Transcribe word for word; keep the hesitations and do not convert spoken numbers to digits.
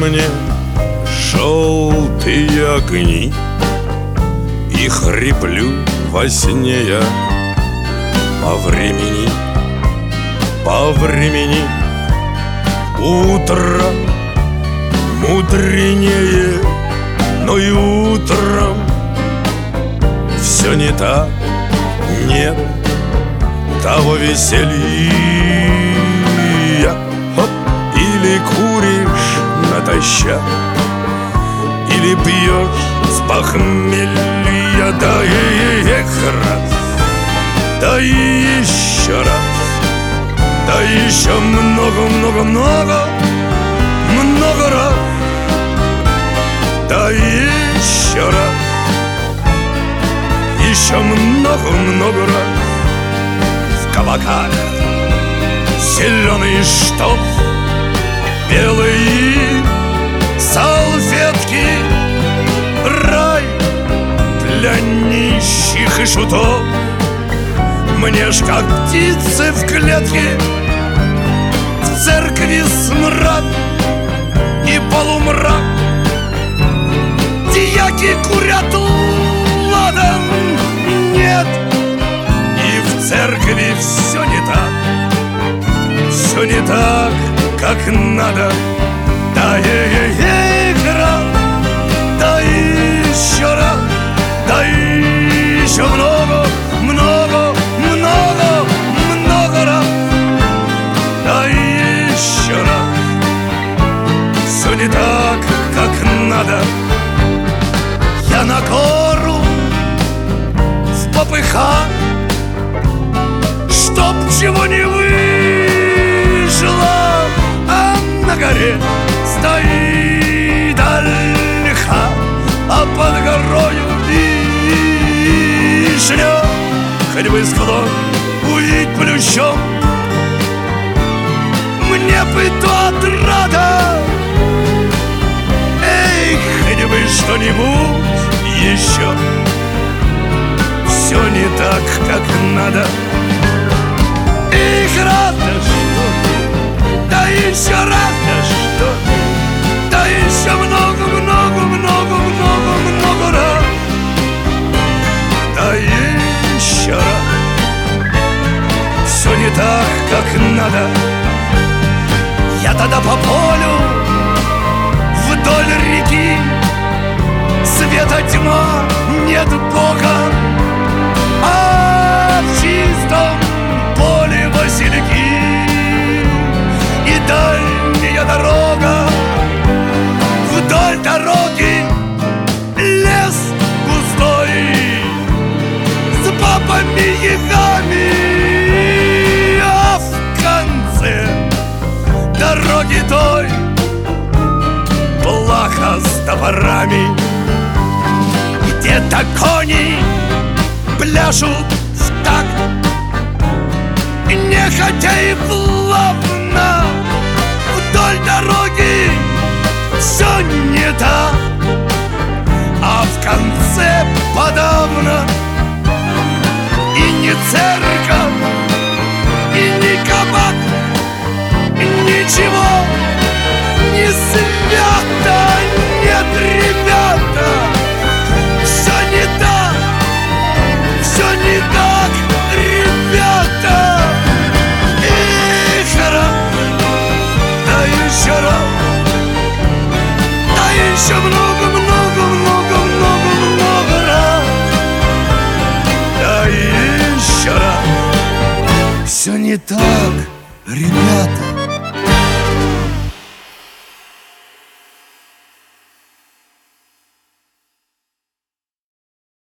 мне желтые огни, и хриплю во сне я по времени, по времени. Утро мудренее, но и утром все не так, нет того веселья. Хоп. Или куришь натощак, или пьешь с похмелья. Да и эх раз, да и еще раз, да еще много-много-много, много раз, да еще раз, еще много-много раз. В кабаках зеленый штоф, белые салфетки, рай для нищих и шутов. Мне ж как птицы в клетке, в церкви смрад и полумрак. Дьяки курят ладан, нет, и в церкви все не так, все не так, как надо. Да эй-эй-эй, раз, да еще раз, да еще много, много, много, много раз, да еще раз. Все не так, как надо. Я на гору в попыхах, чтоб чего не вышло, а на горе стоит ольха, а под горою вишня. Хоть бы склон увидеть плющом, мне бы то отрада. Эй, хоть бы что-нибудь еще. Все не так, как надо. Эх, раз, да что, да еще раз, да что, да еще много-много-много-много-много раз, да еще раз. Все не так, как надо. Я тогда по полю вдоль реки, света тьма, нет Бога, а в чистом поле васильки и дальняя дорога. Вдоль дороги лес густой с бабами-ягами, а в конце дороги той плаха с топорами. Где-то кони пляшут в такт, нехотя и плавно. Вдоль дороги все не так, а в конце подавно и не церковь, и не кабак, ничего не свято. Нет, ребята, все не так, все не так, ребята. Эх, раз, да еще раз, да еще много-много-много-много-много раз, да еще раз. Все не так, ребята.